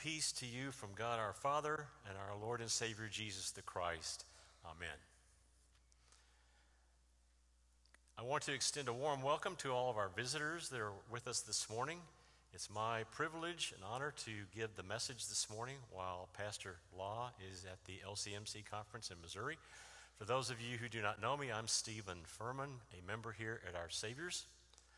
peace to you from God our Father and our Lord and Savior Jesus the Christ. Amen. I want to extend a warm welcome to all of our visitors that are with us this morning. It's my privilege and honor to give the message this morning while Pastor Law is at the LCMC conference in Missouri. For those of you who do not know me, I'm Stephen Furman, a member here at Our Savior's.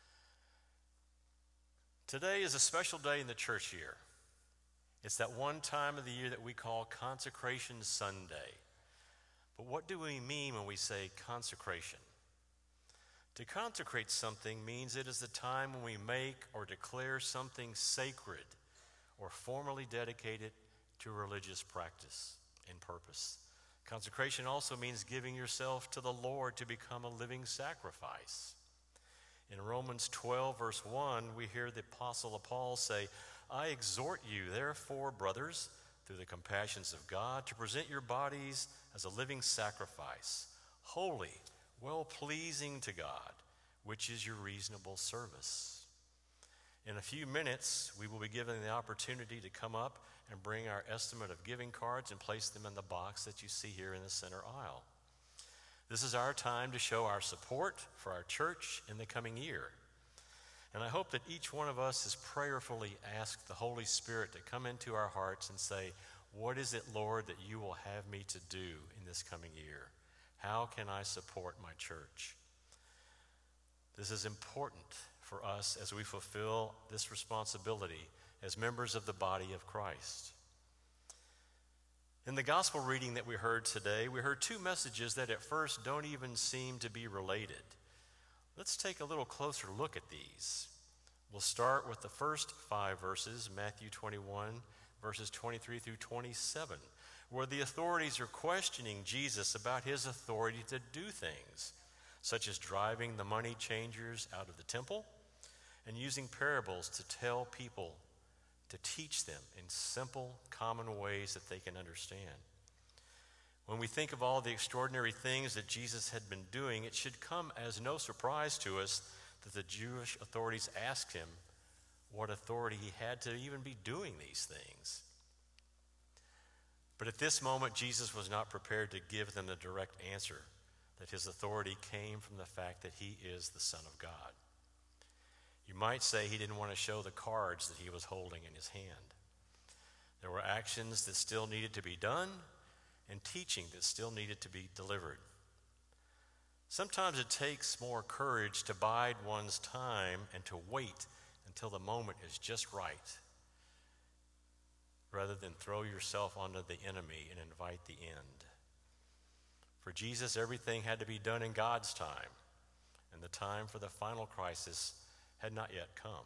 Today is a special day in the church year. It's that one time of the year that we call Consecration Sunday. But what do we mean when we say consecration? To consecrate something means it is the time when we make or declare something sacred or formally dedicate it to religious practice and purpose. Consecration also means giving yourself to the Lord to become a living sacrifice. In Romans 12, verse 1, we hear the Apostle Paul say, I exhort you, therefore, brothers, through the compassions of God, to present your bodies as a living sacrifice, holy, well-pleasing to God, which is your reasonable service. In a few minutes, we will be given the opportunity to come up and bring our estimate of giving cards and place them in the box that you see here in the center aisle. This is our time to show our support for our church in the coming year. And I hope that each one of us has prayerfully asked the Holy Spirit to come into our hearts and say, what is it, Lord, that you will have me to do in this coming year? How can I support my church? This is important for us as we fulfill this responsibility as members of the body of Christ. In the gospel reading that we heard today, we heard two messages that at first don't even seem to be related. Let's take a little closer look at these. We'll start with the first 5 verses, Matthew 21, verses 23 through 27, where the authorities are questioning Jesus about his authority to do things, such as driving the money changers out of the temple and using parables to tell people, to teach them in simple, common ways that they can understand. When we think of all the extraordinary things that Jesus had been doing, it should come as no surprise to us that the Jewish authorities asked him what authority he had to even be doing these things. But at this moment, Jesus was not prepared to give them the direct answer that his authority came from the fact that he is the Son of God. You might say he didn't want to show the cards that he was holding in his hand. There were actions that still needed to be done and teaching that still needed to be delivered. Sometimes it takes more courage to bide one's time and to wait until the moment is just right, rather than throw yourself onto the enemy and invite the end. For Jesus, everything had to be done in God's time, and the time for the final crisis had not yet come.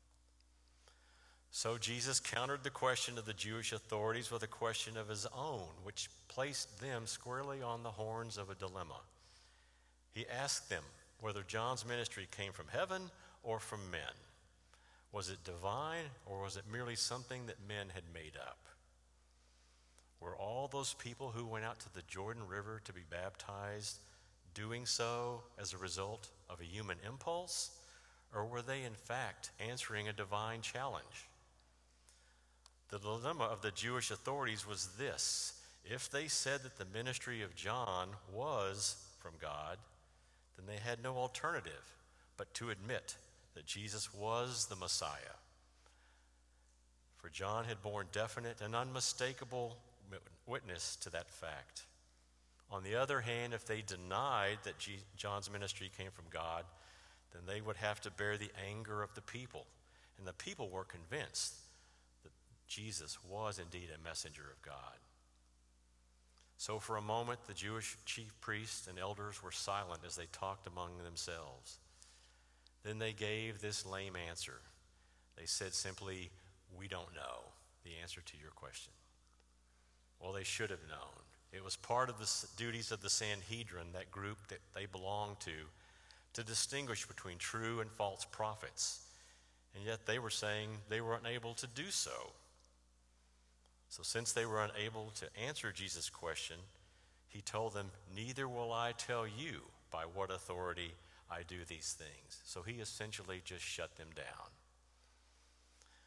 So Jesus countered the question of the Jewish authorities with a question of his own, which placed them squarely on the horns of a dilemma. He asked them whether John's ministry came from heaven or from men. Was it divine, or was it merely something that men had made up? Were all those people who went out to the Jordan River to be baptized doing so as a result of a human impulse, or were they in fact answering a divine challenge? The dilemma of the Jewish authorities was this: if they said that the ministry of John was from God, then they had no alternative but to admit that Jesus was the Messiah. For John had borne definite and unmistakable witness to that fact. On the other hand, if they denied that John's ministry came from God, then they would have to bear the anger of the people. And the people were convinced that Jesus was indeed a messenger of God. So for a moment, the Jewish chief priests and elders were silent as they talked among themselves. Then they gave this lame answer. They said simply, "We don't know the answer to your question." Well, they should have known. It was part of the duties of the Sanhedrin, that group that they belonged to distinguish between true and false prophets. And yet they were saying they were unable to do so. So since they were unable to answer Jesus' question, he told them, "Neither will I tell you by what authority I do these things." So he essentially just shut them down.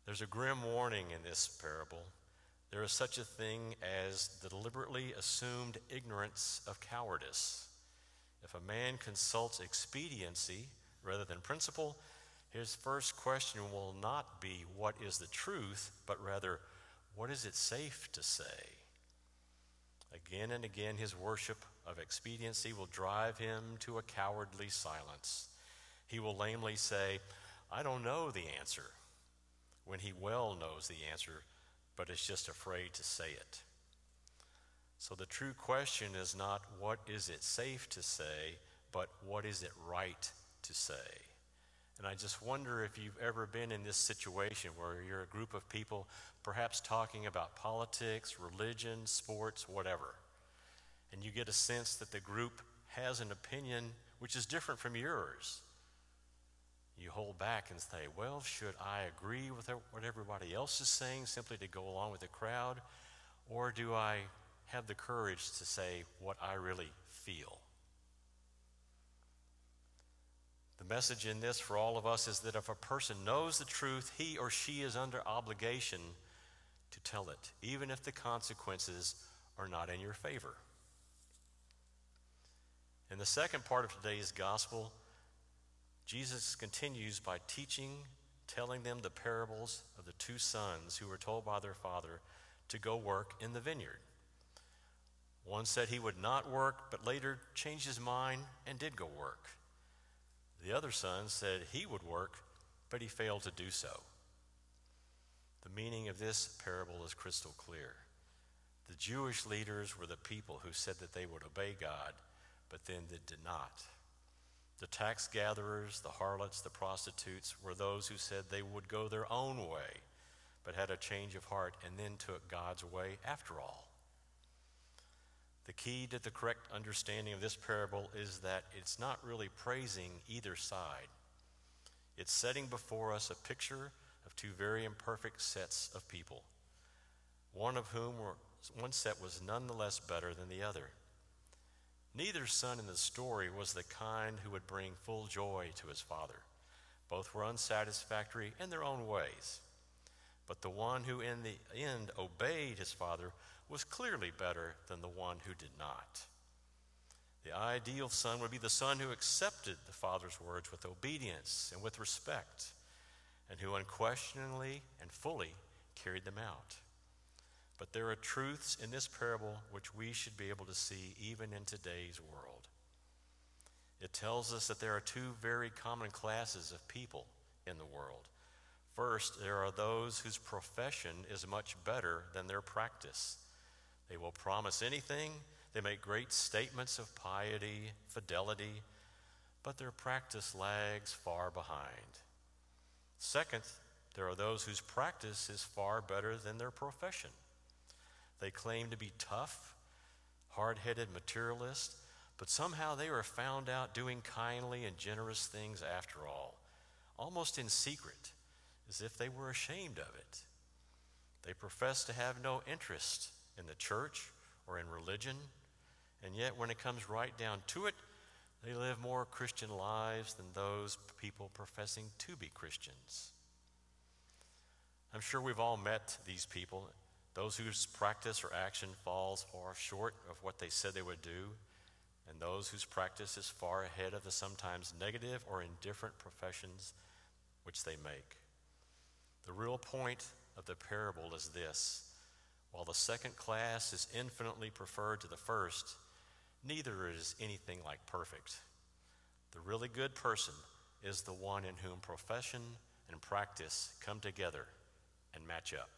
There's a grim warning in this parable. There is such a thing as the deliberately assumed ignorance of cowardice. If a man consults expediency rather than principle, his first question will not be, what is the truth, but rather, what is it safe to say? Again and again, his worship of expediency will drive him to a cowardly silence. He will lamely say, I don't know the answer, when he well knows the answer, but is just afraid to say it. So the true question is not what is it safe to say, but what is it right to say? And I just wonder if you've ever been in this situation where you're a group of people perhaps talking about politics, religion, sports, whatever, and you get a sense that the group has an opinion which is different from yours. You hold back and say, well, should I agree with what everybody else is saying simply to go along with the crowd, or do I have the courage to say what I really feel? The message in this for all of us is that if a person knows the truth, he or she is under obligation to tell it, even if the consequences are not in your favor. In the second part of today's gospel, Jesus continues by telling them the parables of the two sons who were told by their father to go work in the vineyard. One said he would not work, but later changed his mind and did go work. The other son said he would work, but he failed to do so. The meaning of this parable is crystal clear. The Jewish leaders were the people who said that they would obey God, but then they did not. The tax gatherers, the harlots, the prostitutes were those who said they would go their own way, but had a change of heart and then took God's way after all. The key to the correct understanding of this parable is that it's not really praising either side. It's setting before us a picture of two very imperfect sets of people, one set was nonetheless better than the other. Neither son in the story was the kind who would bring full joy to his father. Both were unsatisfactory in their own ways. But the one who in the end obeyed his father was clearly better than the one who did not. The ideal son would be the son who accepted the father's words with obedience and with respect, and who unquestioningly and fully carried them out. But there are truths in this parable which we should be able to see even in today's world. It tells us that there are two very common classes of people in the world. First, there are those whose profession is much better than their practice. They will promise anything, they make great statements of piety, fidelity, but their practice lags far behind. Second, there are those whose practice is far better than their profession. They claim to be tough, hard-headed materialists, but somehow they were found out doing kindly and generous things after all, almost in secret, as if they were ashamed of it. They profess to have no interest in the church or in religion, and yet when it comes right down to it, they live more Christian lives than those people professing to be Christians. I'm sure we've all met these people, those whose practice or action falls far short of what they said they would do, and those whose practice is far ahead of the sometimes negative or indifferent professions which they make. The real point of the parable is this: while the second class is infinitely preferred to the first, neither is anything like perfect. The really good person is the one in whom profession and practice come together and match up.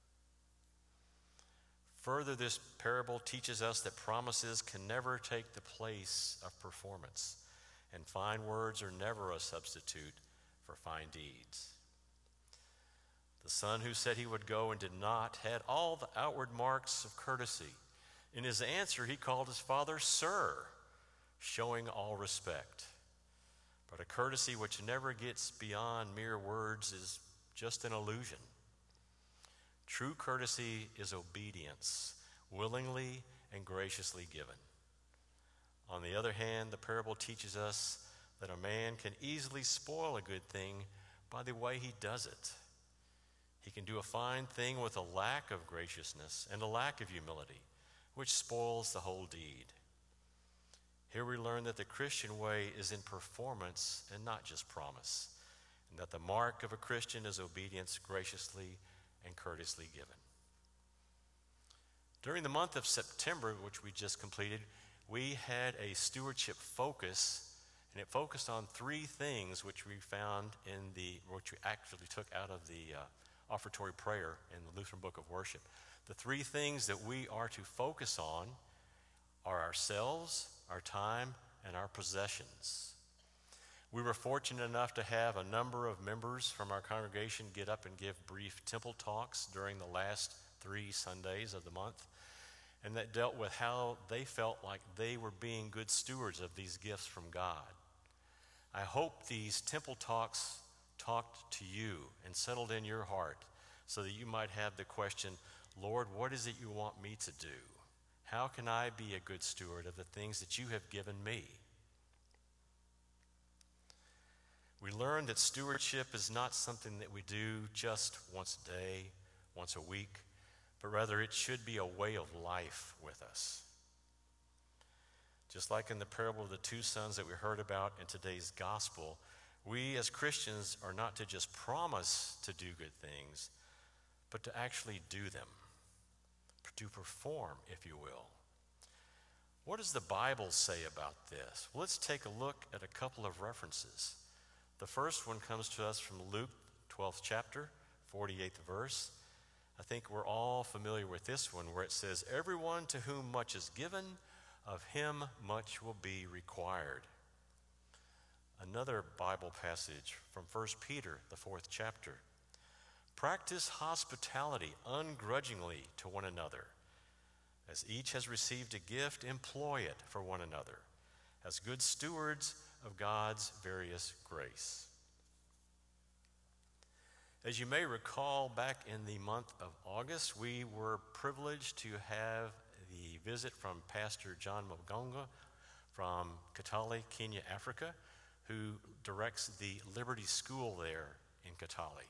Further, this parable teaches us that promises can never take the place of performance, and fine words are never a substitute for fine deeds. The son who said he would go and did not had all the outward marks of courtesy. In his answer, he called his father Sir, showing all respect. But a courtesy which never gets beyond mere words is just an illusion. True courtesy is obedience, willingly and graciously given. On the other hand, the parable teaches us that a man can easily spoil a good thing by the way he does it. He can do a fine thing with a lack of graciousness and a lack of humility, which spoils the whole deed. Here we learn that the Christian way is in performance and not just promise, and that the mark of a Christian is obedience graciously and courteously given. During the month of September, which we just completed, we had a stewardship focus, and it focused on three things which we found which we actually took out of the offertory prayer in the Lutheran Book of Worship. The three things that we are to focus on are ourselves, our time, and our possessions. We were fortunate enough to have a number of members from our congregation get up and give brief temple talks during the last 3 Sundays of the month, and that dealt with how they felt like they were being good stewards of these gifts from God. I hope these temple talks talked to you and settled in your heart so that you might have the question, Lord, what is it you want me to do? How can I be a good steward of the things that you have given me? We learned that stewardship is not something that we do just once a day, once a week, but rather it should be a way of life with us. Just like in the parable of the 2 sons that we heard about in today's gospel, we as Christians are not to just promise to do good things, but to actually do them, to perform, if you will. What does the Bible say about this? Well, let's take a look at a couple of references. The first one comes to us from Luke 12th chapter, 48th verse. I think we're all familiar with this one, where it says, "Everyone to whom much is given, of him much will be required." Another Bible passage from 1 Peter, the 4th chapter. "Practice hospitality ungrudgingly to one another. As each has received a gift, employ it for one another, as good stewards of God's various grace." As you may recall, back in the month of August, we were privileged to have the visit from Pastor John Mugonga from Kitale, Kenya, Africa, who directs the Liberty School there in Kitale.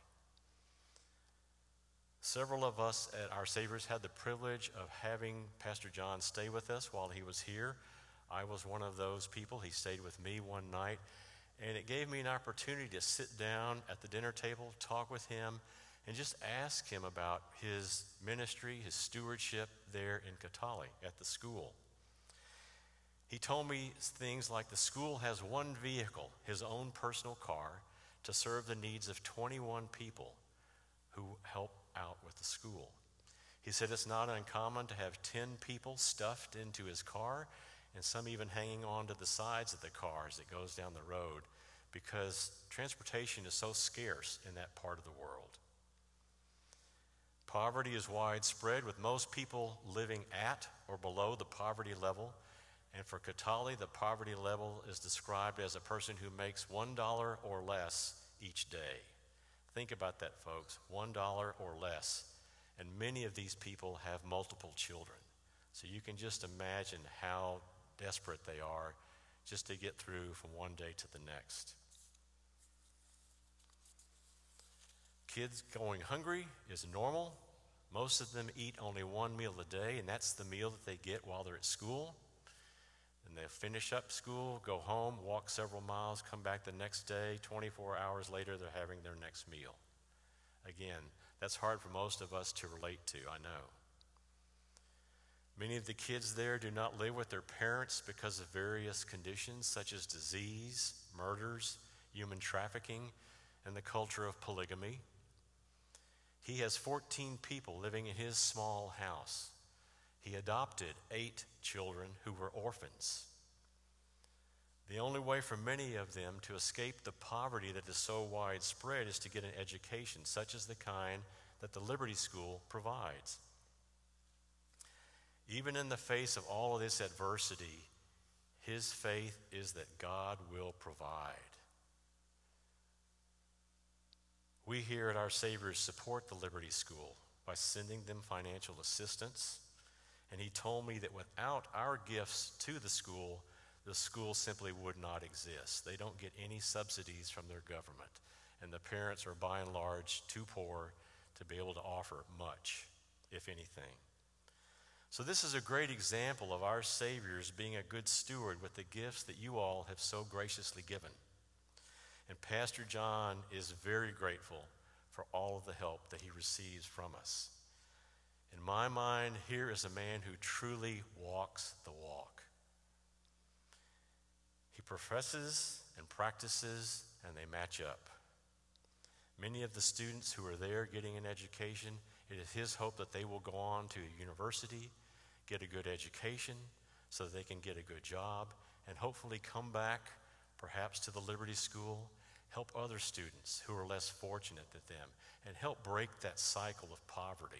Several of us at Our Saviors had the privilege of having Pastor John stay with us while he was here. I was one of those people. He stayed with me one night, and it gave me an opportunity to sit down at the dinner table, talk with him, and just ask him about his ministry, his stewardship there in Kitale at the school. He told me things like the school has one vehicle, his own personal car, to serve the needs of 21 people who help out with the school. He said it's not uncommon to have 10 people stuffed into his car, and some even hanging on to the sides of the car as it goes down the road, because transportation is so scarce in that part of the world. Poverty is widespread, with most people living at or below the poverty level. And for Kitale, the poverty level is described as a person who makes $1 or less each day. Think about that, folks, $1 or less. And many of these people have multiple children. So you can just imagine how desperate they are just to get through from one day to the next. Kids going hungry is normal. Most of them eat only one meal a day, and that's the meal that they get while they're at school. And they'll finish up school, go home, walk several miles, come back the next day. 24 hours later, they're having their next meal. Again, that's hard for most of us to relate to, I know. Many of the kids there do not live with their parents because of various conditions such as disease, murders, human trafficking, and the culture of polygamy. He has 14 people living in his small house. He adopted 8 children who were orphans. The only way for many of them to escape the poverty that is so widespread is to get an education, such as the kind that the Liberty School provides. Even in the face of all of this adversity, his faith is that God will provide. We here at Our Saviors support the Liberty School by sending them financial assistance. And he told me that without our gifts to the school simply would not exist. They don't get any subsidies from their government. And the parents are by and large too poor to be able to offer much, if anything. So this is a great example of our Savior's being a good steward with the gifts that you all have so graciously given. And Pastor John is very grateful for all of the help that he receives from us. In my mind, here is a man who truly walks the walk. He professes and practices, and they match up. Many of the students who are there getting an education, it is his hope that they will go on to a university, get a good education so that they can get a good job, and hopefully come back perhaps to the Liberty School, help other students who are less fortunate than them, and help break that cycle of poverty.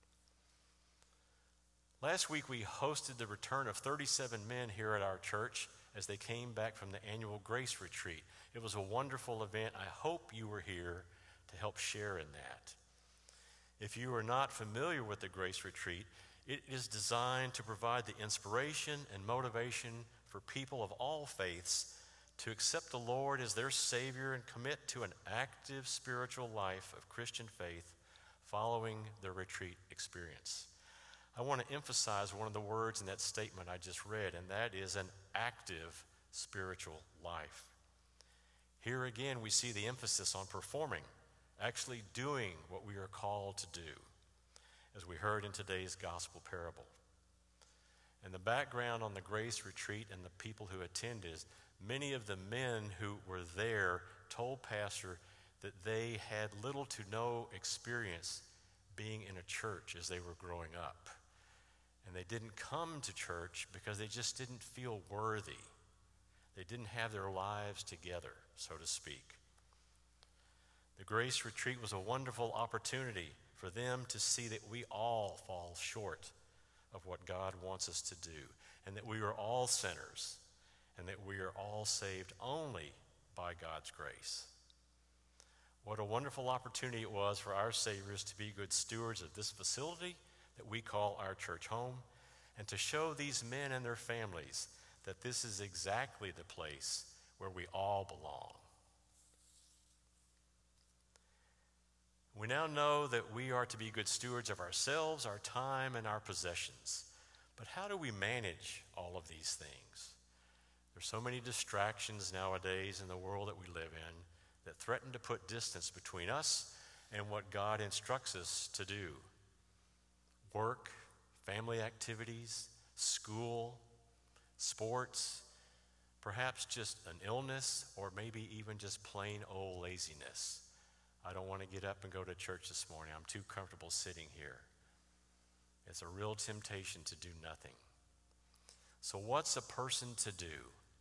Last week we hosted the return of 37 men here at our church as they came back from the annual Grace Retreat. It was a wonderful event. I hope you were here to help share in that. If you are not familiar with the Grace Retreat, it is designed to provide the inspiration and motivation for people of all faiths to accept the Lord as their Savior and commit to an active spiritual life of Christian faith following their retreat experience. I want to emphasize one of the words in that statement I just read, and that is an active spiritual life. Here again, we see the emphasis on performing, actually doing what we are called to do, as we heard in today's gospel parable. And the background on the Grace Retreat and the people who attended is many of the men who were there told Pastor that they had little to no experience being in a church as they were growing up. And they didn't come to church because they just didn't feel worthy. They didn't have their lives together, so to speak. The Grace Retreat was a wonderful opportunity for them to see that we all fall short of what God wants us to do, and that we are all sinners, and that we are all saved only by God's grace. What a wonderful opportunity it was for our Saviors to be good stewards of this facility that we call our church home, and to show these men and their families that this is exactly the place where we all belong. We now know that we are to be good stewards of ourselves, our time, and our possessions. But how do we manage all of these things? There's so many distractions nowadays in the world that we live in that threaten to put distance between us and what God instructs us to do. Work, family activities, school, sports, perhaps just an illness, or maybe even just plain old laziness. I don't want to get up and go to church this morning. I'm too comfortable sitting here. It's a real temptation to do nothing. So what's a person to do?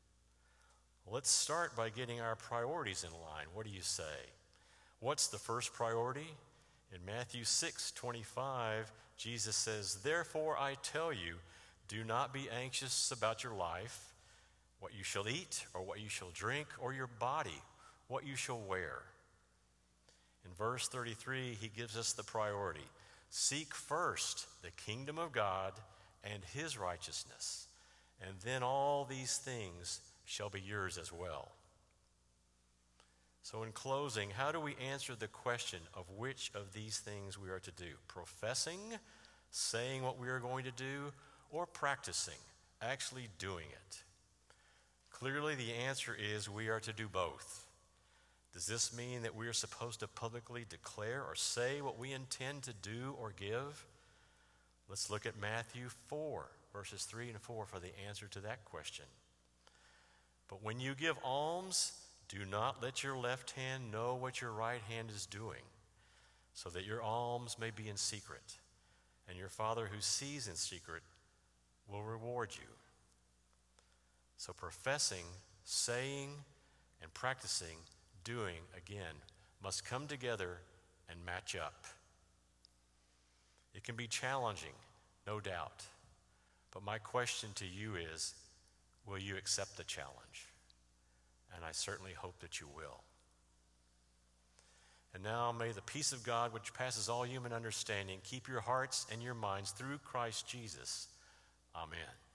Let's start by getting our priorities in line. What do you say? What's the first priority? In Matthew 6:25, Jesus says, "Therefore I tell you, do not be anxious about your life, what you shall eat or what you shall drink, or your body, what you shall wear." In verse 33, he gives us the priority. Seek first the kingdom of God and his righteousness, and then all these things shall be yours as well. So in closing, how do we answer the question of which of these things we are to do? Professing, saying what we are going to do, or practicing, actually doing it? Clearly the answer is we are to do both. Does this mean that we are supposed to publicly declare or say what we intend to do or give? Let's look at Matthew 4, verses 3 and 4 for the answer to that question. But when you give alms, do not let your left hand know what your right hand is doing, so that your alms may be in secret, and your Father who sees in secret will reward you. So professing, saying, and practicing, doing, again, must come together and match up. It can be challenging, no doubt, but my question to you is, will you accept the challenge? And I certainly hope that you will. And now may the peace of God, which passes all human understanding, keep your hearts and your minds through Christ Jesus. Amen.